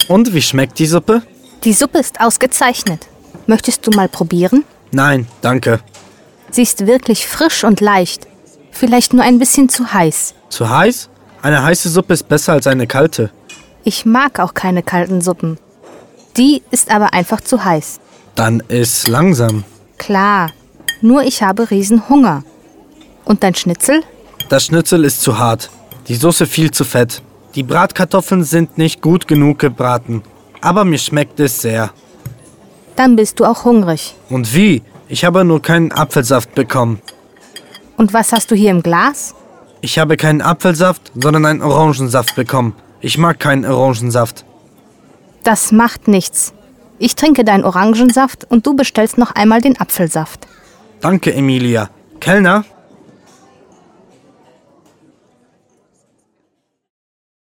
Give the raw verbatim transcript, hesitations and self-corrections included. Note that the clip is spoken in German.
Und wie schmeckt die Suppe? Die Suppe ist ausgezeichnet. Möchtest du mal probieren? Nein, danke. Sie ist wirklich frisch und leicht. Vielleicht nur ein bisschen zu heiß. Zu heiß? Eine heiße Suppe ist besser als eine kalte. Ich mag auch keine kalten Suppen. Die ist aber einfach zu heiß. Dann iss langsam. Klar, nur ich habe Riesenhunger. Und dein Schnitzel? Das Schnitzel ist zu hart. Die Soße viel zu fett. Die Bratkartoffeln sind nicht gut genug gebraten. Aber mir schmeckt es sehr. Dann bist du auch hungrig. Und wie? Ich habe nur keinen Apfelsaft bekommen. Und was hast du hier im Glas? Ich habe keinen Apfelsaft, sondern einen Orangensaft bekommen. Ich mag keinen Orangensaft. Das macht nichts. Ich trinke deinen Orangensaft und du bestellst noch einmal den Apfelsaft. Danke, Emilia. Kellner?